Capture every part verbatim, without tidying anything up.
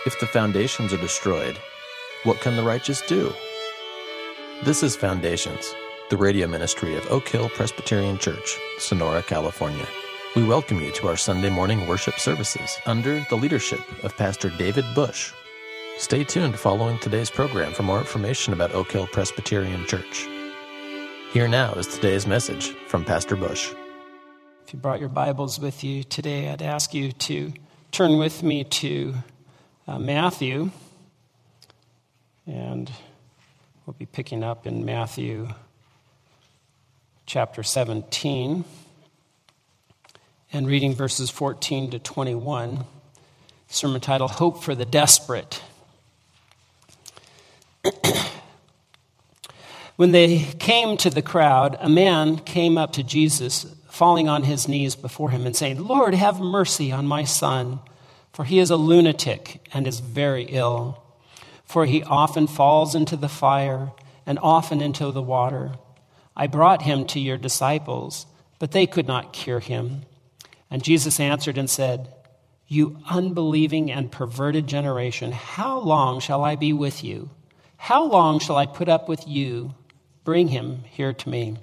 If the foundations are destroyed, what can the righteous do? This is Foundations, the radio ministry of Oak Hill Presbyterian Church, Sonora, California. We welcome you to our Sunday morning worship services under the leadership of Pastor David Bush. Stay tuned following today's program for more information about Oak Hill Presbyterian Church. Here now is today's message from Pastor Bush. If you brought your Bibles with you today, I'd ask you to turn with me to uh, Matthew, and we'll be picking up in Matthew chapter seventeen and reading verses fourteen to twenty-one. Sermon title, Hope for the Desperate. When they came to the crowd, a man came up to Jesus, falling on his knees before him and saying, "Lord, have mercy on my son, for he is a lunatic and is very ill. For he often falls into the fire and often into the water. I brought him to your disciples, but they could not cure him." And Jesus answered and said, "You unbelieving and perverted generation, how long shall I be with you? How long shall I put up with you? Bring him here to me."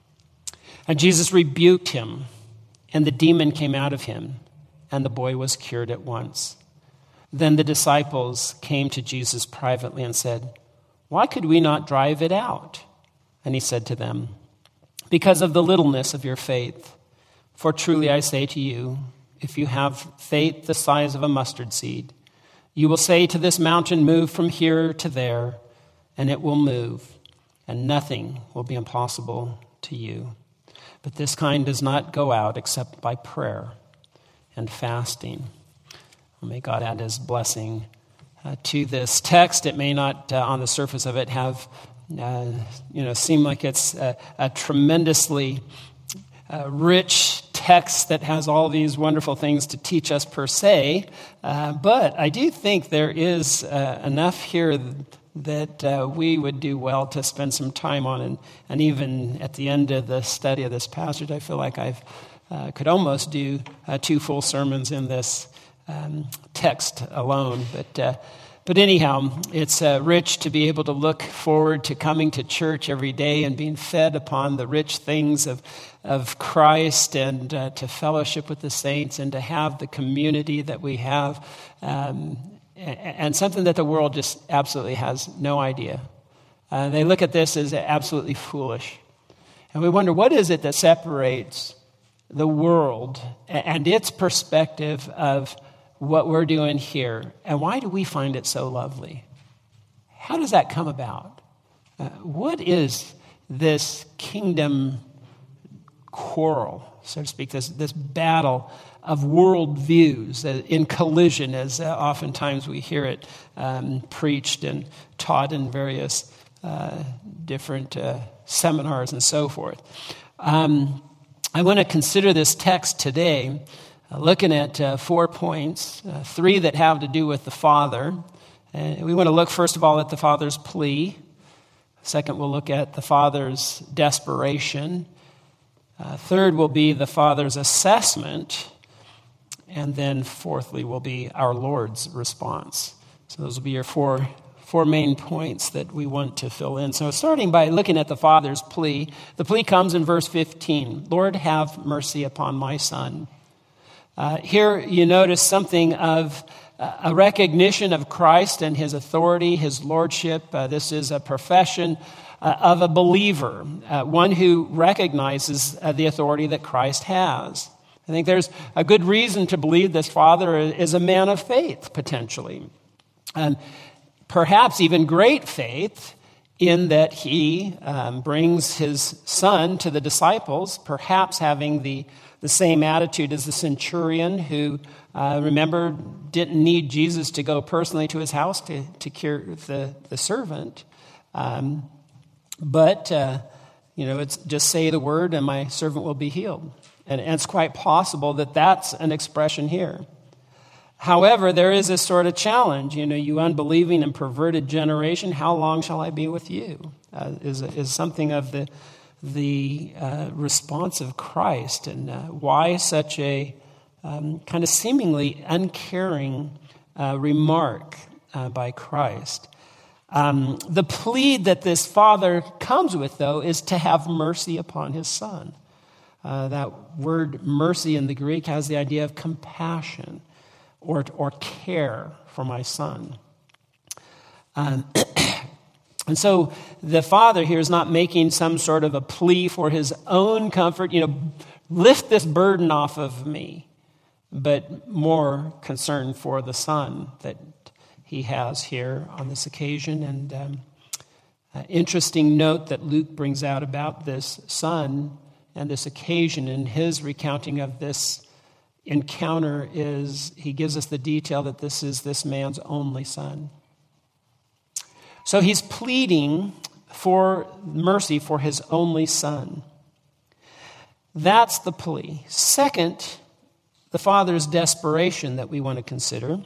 And Jesus rebuked him, and the demon came out of him, and the boy was cured at once. Then the disciples came to Jesus privately and said, "Why could we not drive it out?" And he said to them, "Because of the littleness of your faith. For truly I say to you, if you have faith the size of a mustard seed, you will say to this mountain, 'Move from here to there,' and it will move, and nothing will be impossible to you. But this kind does not go out except by prayer and fasting." Well, may God add his blessing uh, to this text. It may not, uh, on the surface of it, have, uh, you know, seem like it's a, a tremendously uh, rich text that has all these wonderful things to teach us per se. Uh, but I do think there is uh, enough here that uh, we would do well to spend some time on. And, and even at the end of the study of this passage, I feel like I uh, could almost do uh, two full sermons in this um, text alone. But uh, but anyhow, it's uh, rich to be able to look forward to coming to church every day and being fed upon the rich things of, of Christ, and uh, to fellowship with the saints, and to have the community that we have. Um, And something that the world just absolutely has no idea. Uh, they look at this as absolutely foolish. And we wonder, what is it that separates the world and its perspective of what we're doing here? And why do we find it so lovely? How does that come about? Uh, what is this kingdom quarrel, so to speak, this, this battle of world views uh, in collision, as uh, oftentimes we hear it um, preached and taught in various uh, different uh, seminars and so forth. Um, I want to consider this text today, uh, looking at uh, four points, uh, three that have to do with the Father. Uh, we want to look, first of all, at the Father's plea. Second, we'll look at the Father's desperation. Uh, third will be the Father's assessment. And then fourthly will be our Lord's response. So those will be your four, four main points that we want to fill in. So starting by looking at the Father's plea, the plea comes in verse fifteen. "Lord, have mercy upon my son." Uh, here you notice something of a recognition of Christ and his authority, his lordship. Uh, this is a profession uh, of a believer, uh, one who recognizes uh, the authority that Christ has. I think there's a good reason to believe this father is a man of faith, potentially. And perhaps even great faith, in that he um, brings his son to the disciples, perhaps having the, the same attitude as the centurion who, uh, remember, didn't need Jesus to go personally to his house to, to cure the, the servant. Um, but, uh, you know, it's just say the word and my servant will be healed. And it's quite possible that that's an expression here. However, there is this sort of challenge, you know, "You unbelieving and perverted generation, how long shall I be with you?" Uh, is, is something of the, the uh, response of Christ, and uh, why such a um, kind of seemingly uncaring uh, remark uh, by Christ. Um, the plea that this father comes with, though, is to have mercy upon his son. Uh, that word mercy in the Greek has the idea of compassion or, or care for my son. Um, and so the father here is not making some sort of a plea for his own comfort, you know, lift this burden off of me, but more concern for the son that he has here on this occasion. And um, uh, interesting note that Luke brings out about this son and this occasion in his recounting of this encounter is he gives us the detail that this is this man's only son. So he's pleading for mercy for his only son. That's the plea. Second, the father's desperation that we want to consider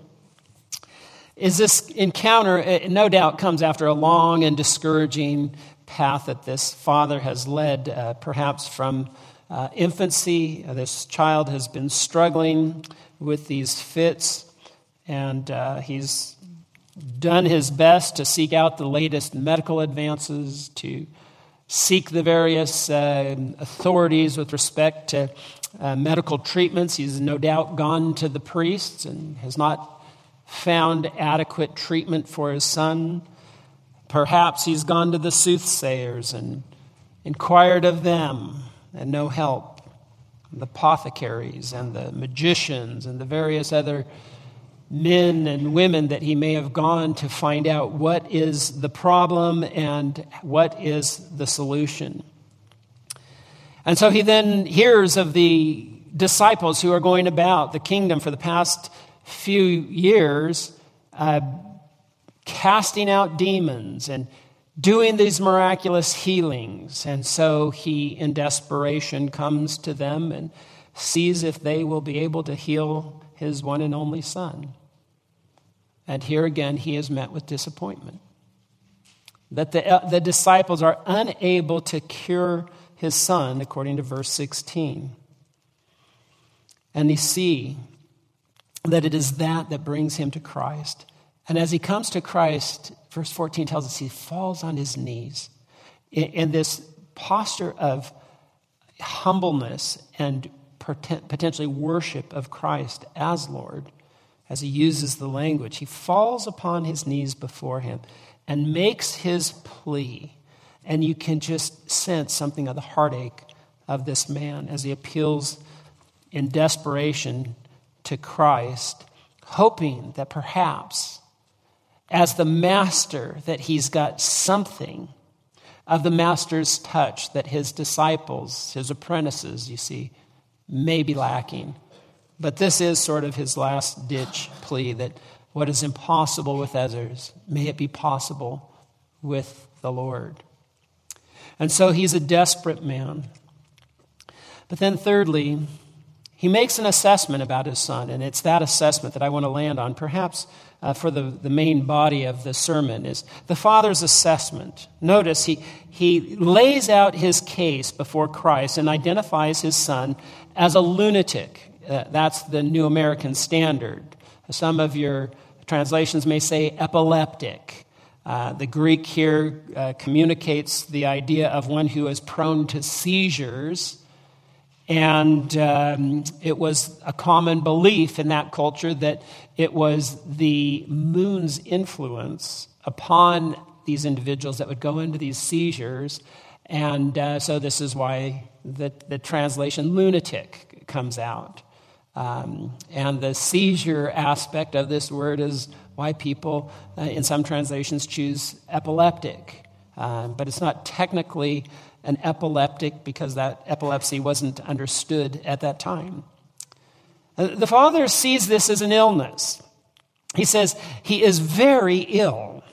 is this encounter, it no doubt comes after a long and discouraging path that this father has led, uh, perhaps from uh, infancy. This child has been struggling with these fits, and uh, he's done his best to seek out the latest medical advances, to seek the various uh, authorities with respect to uh, medical treatments. He's no doubt gone to the priests and has not found adequate treatment for his son. Perhaps he's gone to the soothsayers and inquired of them, and no help. The apothecaries and the magicians and the various other men and women that he may have gone to find out what is the problem and what is the solution. And so he then hears of the disciples who are going about the kingdom for the past few years, uh, casting out demons and doing these miraculous healings. And so he, in desperation, comes to them and sees if they will be able to heal his one and only son. And here again, he is met with disappointment. That the, uh, the disciples are unable to cure his son, according to verse sixteen. And you see that it is that that brings him to Christ. And as he comes to Christ, verse fourteen tells us he falls on his knees in, in this posture of humbleness and potentially worship of Christ as Lord. As he uses the language, he falls upon his knees before him and makes his plea. And you can just sense something of the heartache of this man as he appeals in desperation to Christ, hoping that perhaps as the master that he's got something of the master's touch that his disciples, his apprentices, you see, may be lacking. But this is sort of his last-ditch plea that what is impossible with others, may it be possible with the Lord. And so he's a desperate man. But then thirdly, he makes an assessment about his son, and it's that assessment that I want to land on, perhaps uh, for the, the main body of the sermon, is the father's assessment. Notice he, he lays out his case before Christ and identifies his son as a lunatic. Uh, that's the New American Standard. Some of your translations may say epileptic. Uh, the Greek here uh, communicates the idea of one who is prone to seizures. And um, it was a common belief in that culture that it was the moon's influence upon these individuals that would go into these seizures. And uh, so this is why the, the translation lunatic comes out. Um, and the seizure aspect of this word is why people, uh, in some translations, choose epileptic. Uh, but it's not technically an epileptic because that epilepsy wasn't understood at that time. Uh, the father sees this as an illness. He says he is very ill.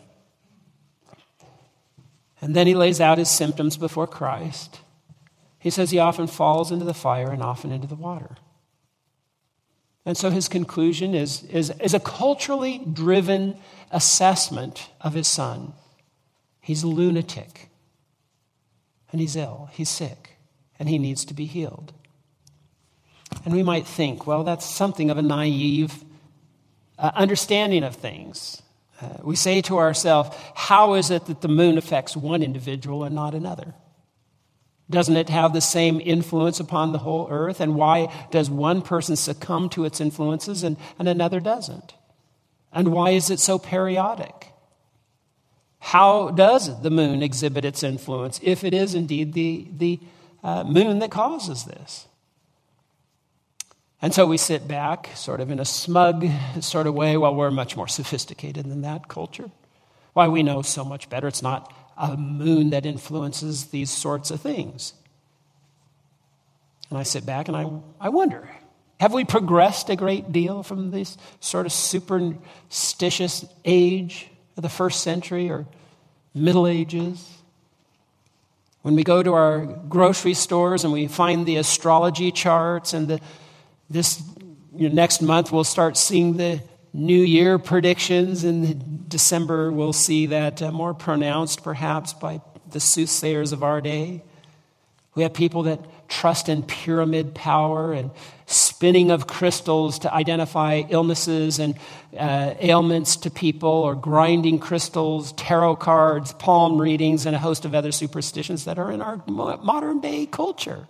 And then he lays out his symptoms before Christ. He says he often falls into the fire and often into the water. And so his conclusion is, is, is a culturally driven assessment of his son. He's a lunatic, and he's ill, he's sick, and he needs to be healed. And we might think, well, that's something of a naive uh, understanding of things. Uh, we say to ourselves, how is it that the moon affects one individual and not another? Doesn't it have the same influence upon the whole earth? And why does one person succumb to its influences and, and another doesn't? And why is it so periodic? How does the moon exhibit its influence if it is indeed the, the uh, moon that causes this? And so we sit back sort of in a smug sort of way. Well, we're much more sophisticated than that culture. Why, we know so much better. It's not a moon that influences these sorts of things. And I sit back and I, I wonder, have we progressed a great deal from this sort of superstitious age of the first century or Middle Ages? When we go to our grocery stores and we find the astrology charts and the this you know, next month we'll start seeing the New Year predictions, and December we'll see that uh, more pronounced perhaps by the soothsayers of our day. We have people that trust in pyramid power and spinning of crystals to identify illnesses and uh, ailments to people, or grinding crystals, tarot cards, palm readings, and a host of other superstitions that are in our modern day culture.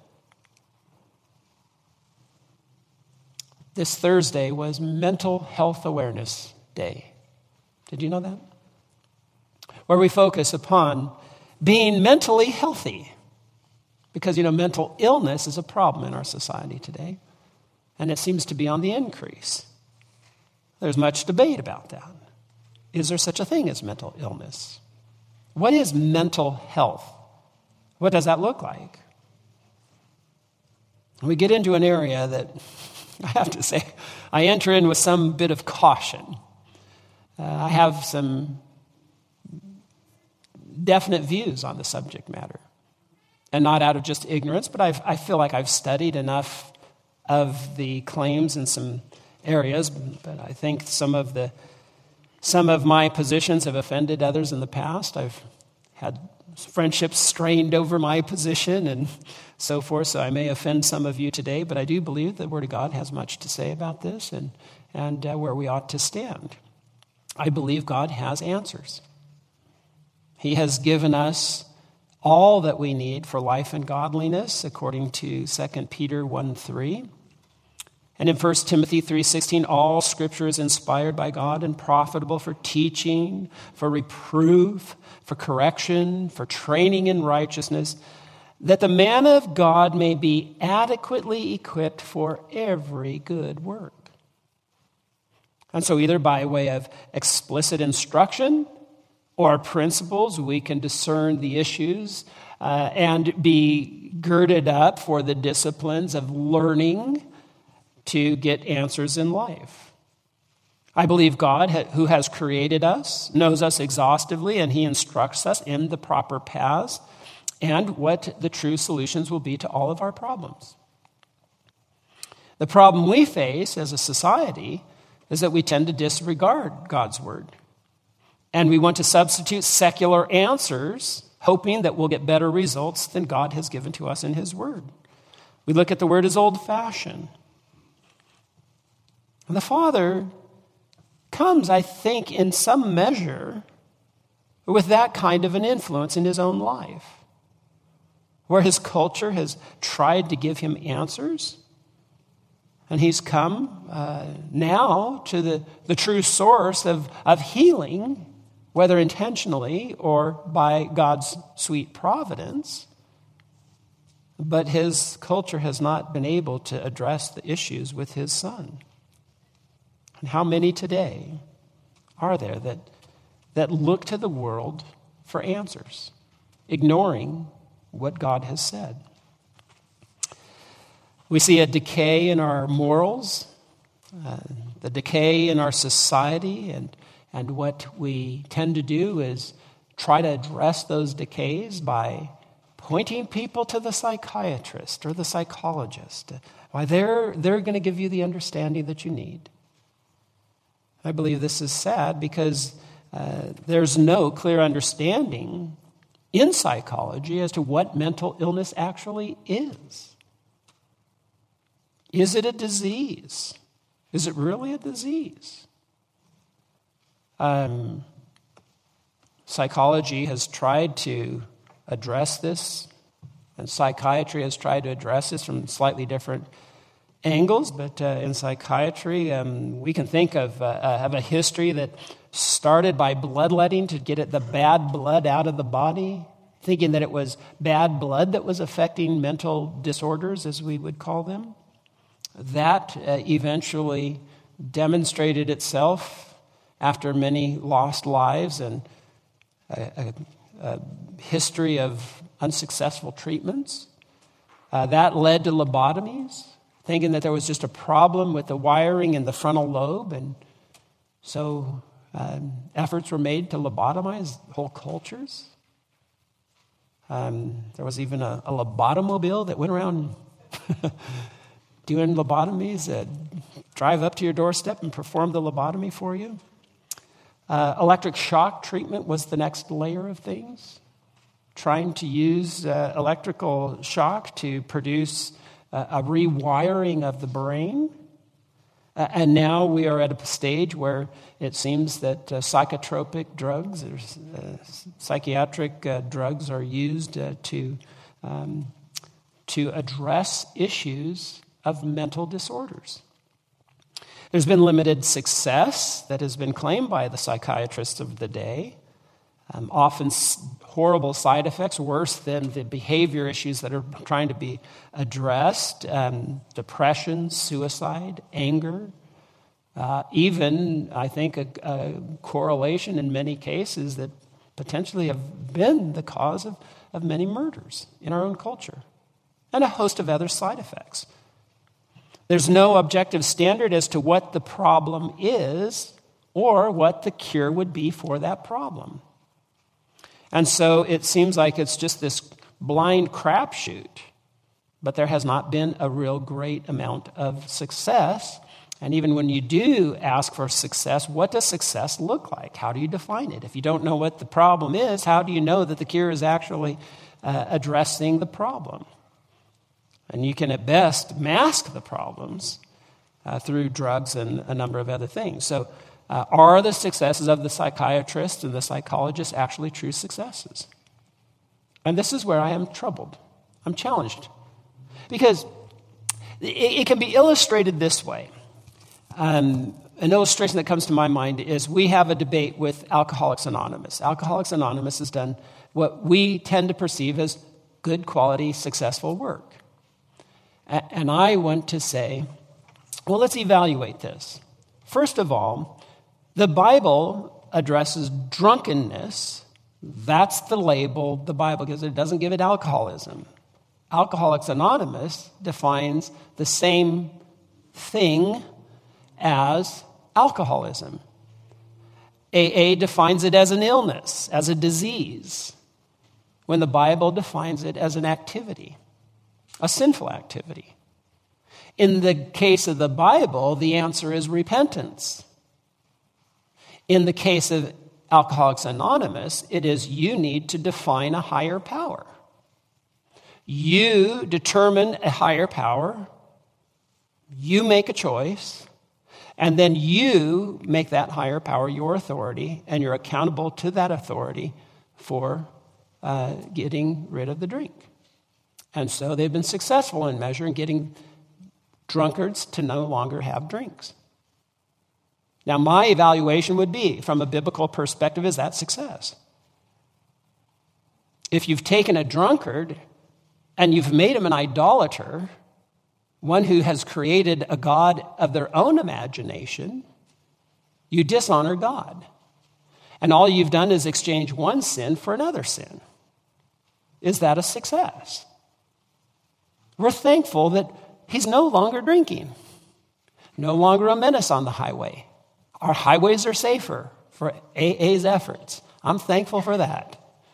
This Thursday was Mental Health Awareness Day. Did you know that? Where we focus upon being mentally healthy. Because, you know, mental illness is a problem in our society today. And it seems to be on the increase. There's much debate about that. Is there such a thing as mental illness? What is mental health? What does that look like? We get into an area that, I have to say, I enter in with some bit of caution. Uh, I have some definite views on the subject matter. And not out of just ignorance, but I've, I feel like I've studied enough of the claims in some areas. But I think some of the some of my positions have offended others in the past. I've had friendships strained over my position and so forth, so I may offend some of you today, but I do believe the Word of God has much to say about this and, and uh, where we ought to stand. I believe God has answers. He has given us all that we need for life and godliness, according to Second Peter one three. And in First Timothy three sixteen, all Scripture is inspired by God and profitable for teaching, for reproof, for correction, for training in righteousness, that the man of God may be adequately equipped for every good work. And so either by way of explicit instruction or principles, we can discern the issues uh, and be girded up for the disciplines of learning to get answers in life. I believe God, who has created us, knows us exhaustively, and He instructs us in the proper paths and what the true solutions will be to all of our problems. The problem we face as a society is that we tend to disregard God's word. And we want to substitute secular answers, hoping that we'll get better results than God has given to us in His word. We look at the word as old-fashioned. And the Father comes, I think, in some measure with that kind of an influence in His own life, where His culture has tried to give Him answers. And He's come uh, now to the, the true source of, of healing, whether intentionally or by God's sweet providence. But His culture has not been able to address the issues with His Son. And how many today are there that, that look to the world for answers, ignoring what God has said? We see a decay in our morals, uh, the decay in our society, and, and what we tend to do is try to address those decays by pointing people to the psychiatrist or the psychologist. Why, they're, they're going to give you the understanding that you need. I believe this is sad because uh, there's no clear understanding in psychology as to what mental illness actually is. Is it a disease? Is it really a disease? Um, psychology has tried to address this, and psychiatry has tried to address this from slightly different angles. But uh, in psychiatry, um, we can think of, uh, of a history that started by bloodletting to get it, the bad blood out of the body, thinking that it was bad blood that was affecting mental disorders, as we would call them. That uh, eventually demonstrated itself after many lost lives and a, a, a history of unsuccessful treatments. Uh, that led to lobotomies, thinking that there was just a problem with the wiring in the frontal lobe. And so um, efforts were made to lobotomize whole cultures. Um, there was even a, a lobotomobile that went around doing lobotomies, that drive up to your doorstep and perform the lobotomy for you. Uh, electric shock treatment was the next layer of things, trying to use uh, electrical shock to produce uh, a rewiring of the brain. Uh, and now we are at a stage where it seems that uh, psychotropic drugs, or, uh, psychiatric uh, drugs are used uh, to, um, to address issues of mental disorders. There's been limited success that has been claimed by the psychiatrists of the day, um, often s- horrible side effects, worse than the behavior issues that are trying to be addressed, um, depression, suicide, anger, uh, even, I think, a, a correlation in many cases that potentially have been the cause of, of many murders in our own culture, and a host of other side effects. There's no objective standard as to what the problem is or what the cure would be for that problem. And so it seems like it's just this blind crapshoot, but there has not been a real great amount of success. And even when you do ask for success, what does success look like? How do you define it? If you don't know what the problem is, how do you know that the cure is actually uh, addressing the problem? And you can, at best, mask the problems uh, through drugs and a number of other things. So uh, are the successes of the psychiatrist and the psychologist actually true successes? And this is where I am troubled. I'm challenged. Because it, it can be illustrated this way. Um, an illustration that comes to my mind is we have a debate with Alcoholics Anonymous. Alcoholics Anonymous has done what we tend to perceive as good quality, successful work. And I want to say, well, let's evaluate this. First of all, the Bible addresses drunkenness. That's the label the Bible gives. It doesn't give it alcoholism. Alcoholics Anonymous defines the same thing as alcoholism. A A defines it as an illness, as a disease, when the Bible defines it as an activity. A sinful activity. In the case of the Bible, the answer is repentance. In the case of Alcoholics Anonymous, it is you need to define a higher power. You determine a higher power, you make a choice, and then you make that higher power your authority, and you're accountable to that authority for uh, getting rid of the drink. And so they've been successful in measuring getting drunkards to no longer have drinks. Now, my evaluation would be, from a biblical perspective, is that success? If you've taken a drunkard and you've made him an idolater, one who has created a god of their own imagination, you dishonor God. And all you've done is exchange one sin for another sin. Is that a success? We're thankful that he's no longer drinking, no longer a menace on the highway. Our highways are safer for A A's efforts. I'm thankful for that.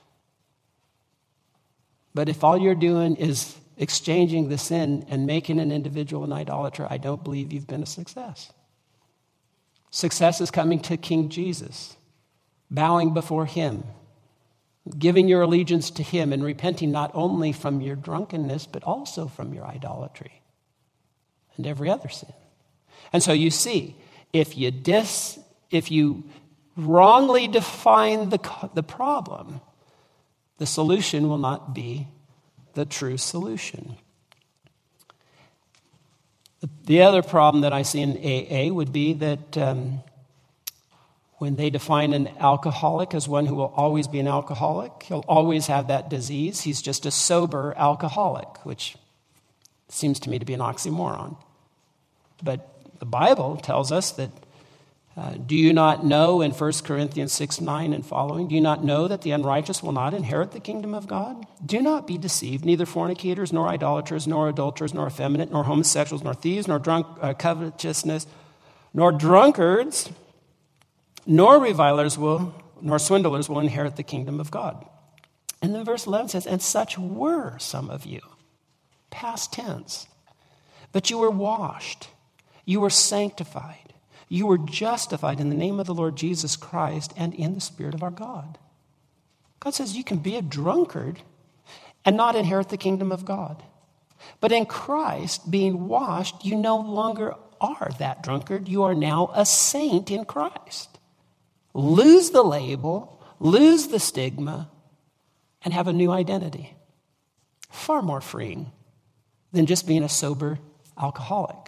But if all you're doing is exchanging the sin and making an individual an idolater, I don't believe you've been a success. Success is coming to King Jesus, bowing before him, giving your allegiance to him and repenting not only from your drunkenness, but also from your idolatry and every other sin. And so you see, if you dis, if you wrongly define the, the problem, the solution will not be the true solution. The, the other problem that I see in A A would be that um, when they define an alcoholic as one who will always be an alcoholic, he'll always have that disease. He's just a sober alcoholic, which seems to me to be an oxymoron. But the Bible tells us that, uh, do you not know in First Corinthians six nine and following, do you not know that the unrighteous will not inherit the kingdom of God? Do not be deceived, neither fornicators, nor idolaters, nor adulterers, nor effeminate, nor homosexuals, nor thieves, nor drunk, uh, covetousness, nor drunkards, nor revilers will, nor swindlers will inherit the kingdom of God. And then verse eleven says, and such were some of you, past tense. But you were washed, you were sanctified, you were justified in the name of the Lord Jesus Christ and in the Spirit of our God. God says you can be a drunkard and not inherit the kingdom of God. But in Christ, being washed, you no longer are that drunkard. You are now a saint in Christ. Lose the label, lose the stigma, and have a new identity. Far more freeing than just being a sober alcoholic.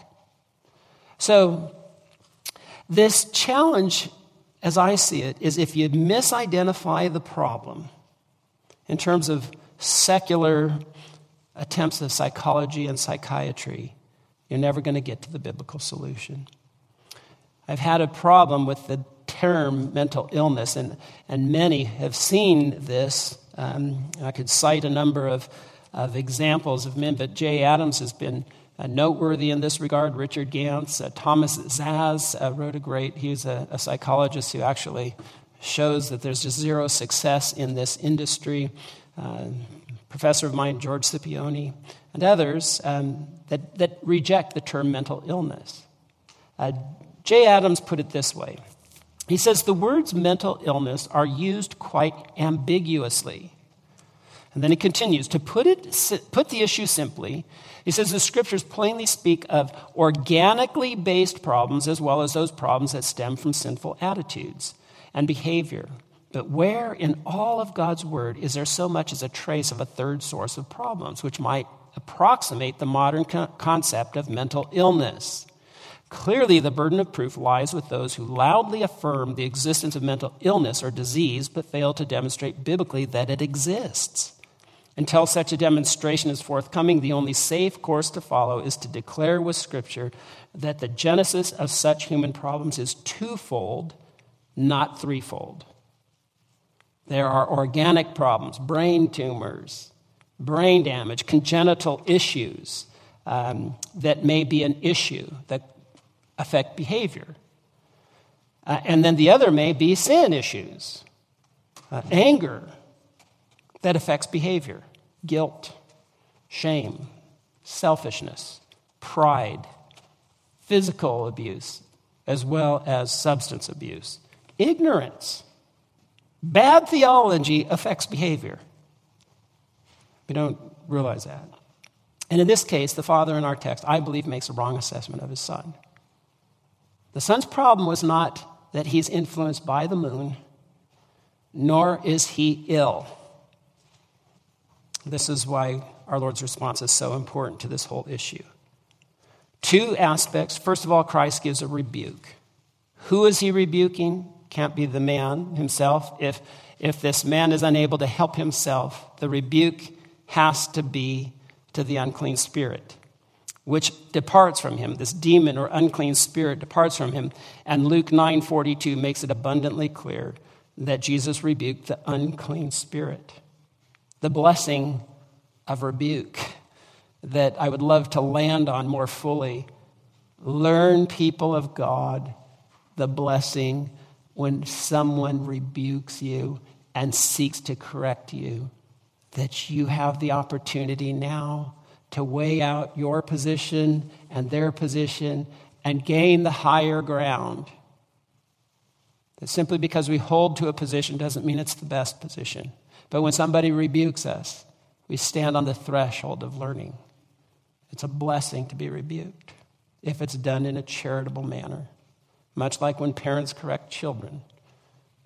So this challenge, as I see it, is if you misidentify the problem in terms of secular attempts of psychology and psychiatry, you're never going to get to the biblical solution. I've had a problem with the term mental illness, and, and many have seen this. Um, I could cite a number of, of examples of men, but Jay Adams has been uh, noteworthy in this regard. Richard Gantz, uh, Thomas Zaz uh, wrote a great, he's a, a psychologist who actually shows that there's just zero success in this industry. Uh, professor of mine, George Scipione, and others um, that, that reject the term mental illness. Uh, Jay Adams put it this way. He says, the words mental illness are used quite ambiguously. And then he continues, to put it, put the issue simply, he says the scriptures plainly speak of organically based problems as well as those problems that stem from sinful attitudes and behavior. But where in all of God's word is there so much as a trace of a third source of problems, which might approximate the modern co- concept of mental illness? Clearly, the burden of proof lies with those who loudly affirm the existence of mental illness or disease, but fail to demonstrate biblically that it exists. Until such a demonstration is forthcoming, the only safe course to follow is to declare with Scripture that the genesis of such human problems is twofold, not threefold. There are organic problems, brain tumors, brain damage, congenital issues um, that may be an issue that affect behavior. Uh, and then the other may be sin issues, uh, anger that affects behavior, guilt, shame, selfishness, pride, physical abuse, as well as substance abuse, ignorance. Bad theology affects behavior. We don't realize that. And in this case, the father in our text, I believe, makes a wrong assessment of his son. The son's problem was not that he's influenced by the moon, nor is he ill. This is why our Lord's response is so important to this whole issue. Two aspects. First of all, Christ gives a rebuke. Who is he rebuking? Can't be the man himself. If, if this man is unable to help himself, the rebuke has to be to the unclean spirit, which departs from him. This demon or unclean spirit departs from him. And Luke nine forty-two makes it abundantly clear that Jesus rebuked the unclean spirit. The blessing of rebuke that I would love to land on more fully. Learn, people of God, the blessing when someone rebukes you and seeks to correct you, that you have the opportunity now to weigh out your position and their position and gain the higher ground. That simply because we hold to a position doesn't mean it's the best position. But when somebody rebukes us, we stand on the threshold of learning. It's a blessing to be rebuked if it's done in a charitable manner. Much like when parents correct children.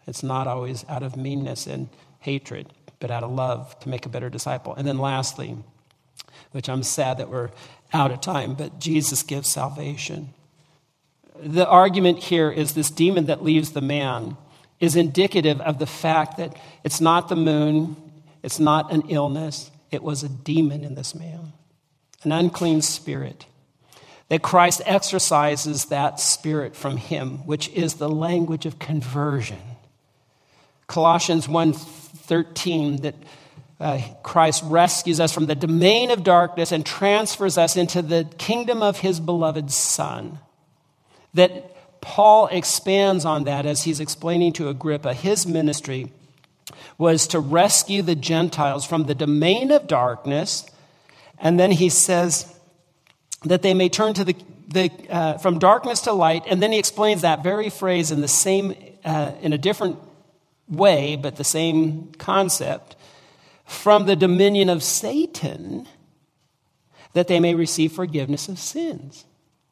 It's not always out of meanness and hatred, but out of love to make a better disciple. And then lastly, which I'm sad that we're out of time, but Jesus gives salvation. The argument here is this demon that leaves the man is indicative of the fact that it's not the moon, it's not an illness, it was a demon in this man, an unclean spirit. That Christ exorcises that spirit from him, which is the language of conversion. Colossians one thirteen, that uh, Christ rescues us from the domain of darkness and transfers us into the kingdom of his beloved Son. That Paul expands on that as he's explaining to Agrippa. His ministry was to rescue the Gentiles from the domain of darkness, and then he says that they may turn to the, the uh, from darkness to light, and then he explains that very phrase in the same, uh, in a different way, but the same concept, from the dominion of Satan, that they may receive forgiveness of sins.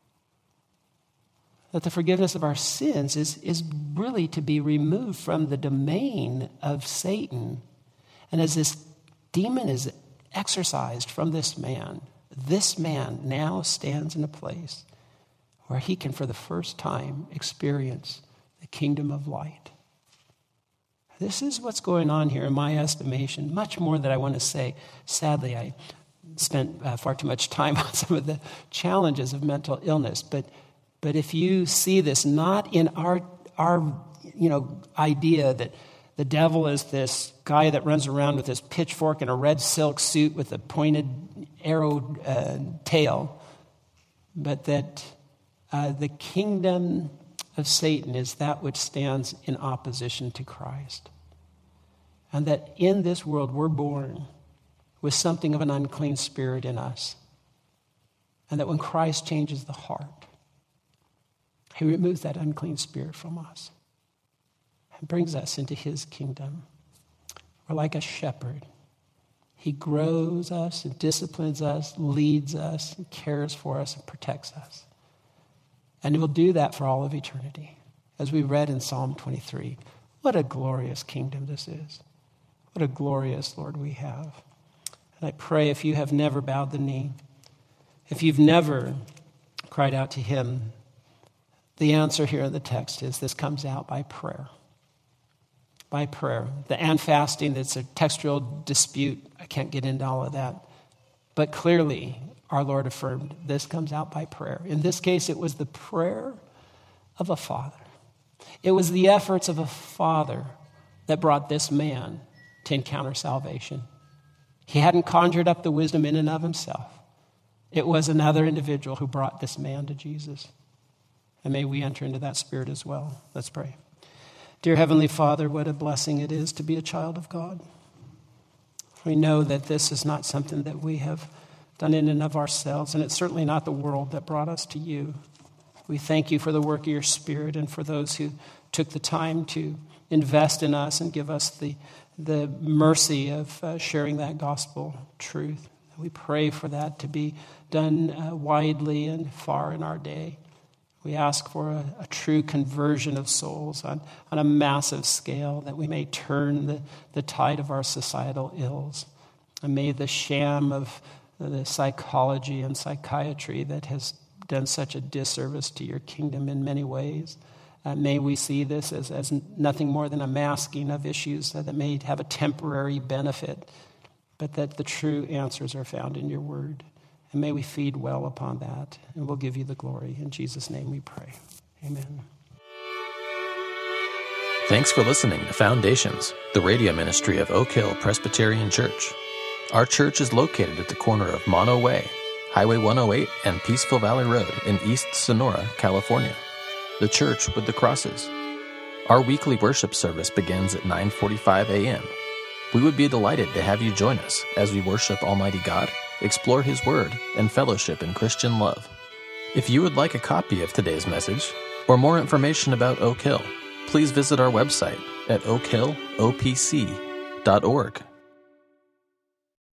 That the forgiveness of our sins is, is really to be removed from the domain of Satan. And as this demon is exorcised from this man, this man now stands in a place where he can, for the first time, experience the kingdom of light. This is what's going on here in my estimation. Much more that I want to say. Sadly, I spent uh, far too much time on some of the challenges of mental illness, but But if you see this not in our, our you know, idea that the devil is this guy that runs around with this pitchfork and a red silk suit with a pointed arrow uh, tail, but that uh, the kingdom of Satan is that which stands in opposition to Christ. And that in this world we're born with something of an unclean spirit in us. And that when Christ changes the heart, he removes that unclean spirit from us and brings us into his kingdom. We're like a shepherd. He grows us and disciplines us, leads us, and cares for us and protects us. And he will do that for all of eternity. As we read in Psalm twenty-three, what a glorious kingdom this is. What a glorious Lord we have. And I pray if you have never bowed the knee, if you've never cried out to him, the answer here in the text is this comes out by prayer. By prayer. The and fasting, that's a textual dispute. I can't get into all of that. But clearly, our Lord affirmed this comes out by prayer. In this case, it was the prayer of a father. It was the efforts of a father that brought this man to encounter salvation. He hadn't conjured up the wisdom in and of himself. It was another individual who brought this man to Jesus. And may we enter into that spirit as well. Let's pray. Dear Heavenly Father, what a blessing it is to be a child of God. We know that this is not something that we have done in and of ourselves, and it's certainly not the world that brought us to you. We thank you for the work of your Spirit and for those who took the time to invest in us and give us the, the mercy of uh, sharing that gospel truth. We pray for that to be done uh, widely and far in our day. We ask for a, a true conversion of souls on, on a massive scale, that we may turn the, the tide of our societal ills. And may the sham of the psychology and psychiatry that has done such a disservice to your kingdom in many ways, uh, may we see this as, as nothing more than a masking of issues that may have a temporary benefit, but that the true answers are found in your word. And may we feed well upon that, and we'll give you the glory. In Jesus' name we pray. Amen. Thanks for listening to Foundations, the radio ministry of Oak Hill Presbyterian Church. Our church is located at the corner of Mono Way, Highway one oh eight, and Peaceful Valley Road in East Sonora, California. The church with the crosses. Our weekly worship service begins at nine forty-five a.m. We would be delighted to have you join us as we worship Almighty God, explore His Word, and fellowship in Christian love. If you would like a copy of today's message or more information about Oak Hill, please visit our website at oak hill o p c dot org.